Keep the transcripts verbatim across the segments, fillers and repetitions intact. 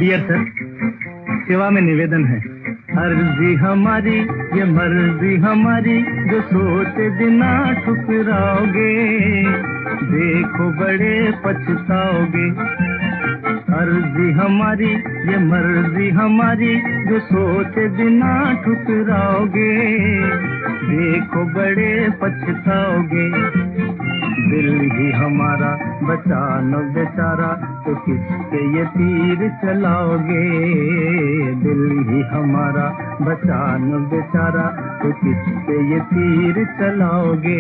Dear sir, सेवा में निवेदन है। अर्जी हमारी ये मर्जी हमारी, जो सोचे बिना ठुकराओगे, देखो बड़े पछताओगे। अर्जी हमारी ये मर्जी हमारी, जो सोचे बिना ठुकराओगे, देखो बड़े पछताओगे। दिल ही हमारा बचाना बेचारा, तो किसके ये तीर चलाओगे। दिल ही हमारा बचाना बेचारा, तो किसके ये तीर चलाओगे।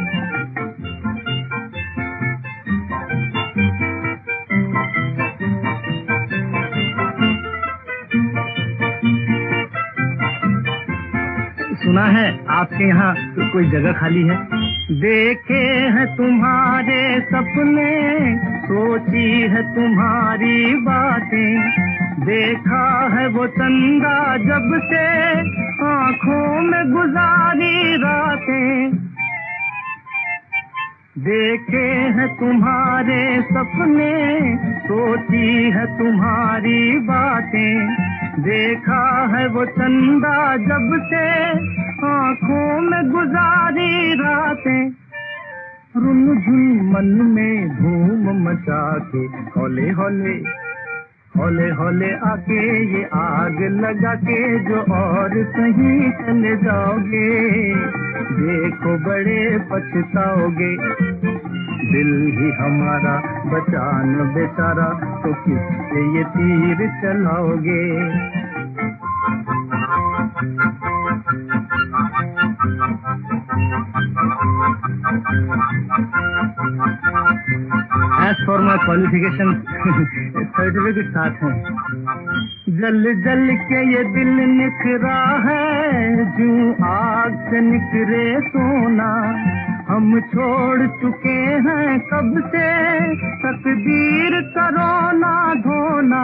सुना है आपके यहाँ कोई जगह खाली है। देखे हैं तुम्हारे सपने, सोची है तुम्हारी बातें, देखा है वो चंदा जब से आँखों में गुजारी रातें। देखे हैं तुम्हारे सपने, सोची है तुम्हारी बातें, देखा है वो चंदा जब से आँखों में गुजारी रातें। रुन झुन मन में धूम मचा के, हौले हौले हौले हौले आके ये आग लगा के, जो और कहीं चले जाओगे, देखो बड़े पछताओगे। दिल ही हमारा बचाना बेचारा, तो किससे ये तीर चलाओगे। As for my qualifications, certificate साथ है। जल जल के ये दिल निखरा है, जूं आग से निकरे सोना। हम छोड़ चुके हैं कब से, तकदीर करो ना धोना।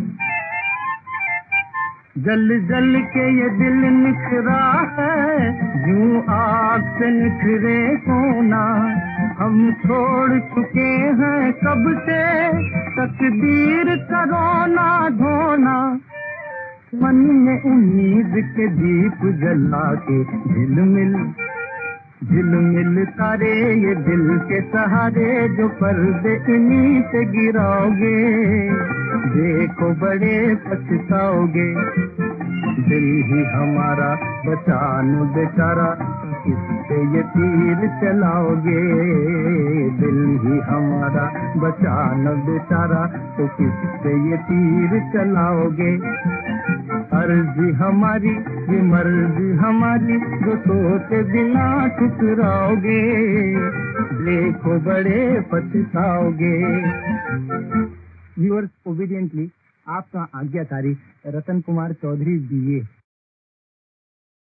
जल जल के ये दिल निखरा है, जूं आग से निखरे सोना। हम छोड़ चुके हैं कब से, तकदीर करो ना धोना। मन में उम्मीद के दीप जला के, झिलमिल झिलमिल तारे ये दिल के सहारे, जो पर्दे इन्हीं से गिराओगे, देखो बड़े पछताओगे। दिल ही हमारा बचानो बेचारा, किससे ये तीर चलाओगे। दिल ही हमारा बचाना बेचारा, तो किससे ये तीर चलाओगे। अर्जी हमारी ये मर्जी हमारी, जो सोचे बिना ठुकराओगे, देखो बड़े पछताओगे। व्यूअर्स, ओबीडियंटली आपका आज्ञाकारी रतन कुमार चौधरी बी ए।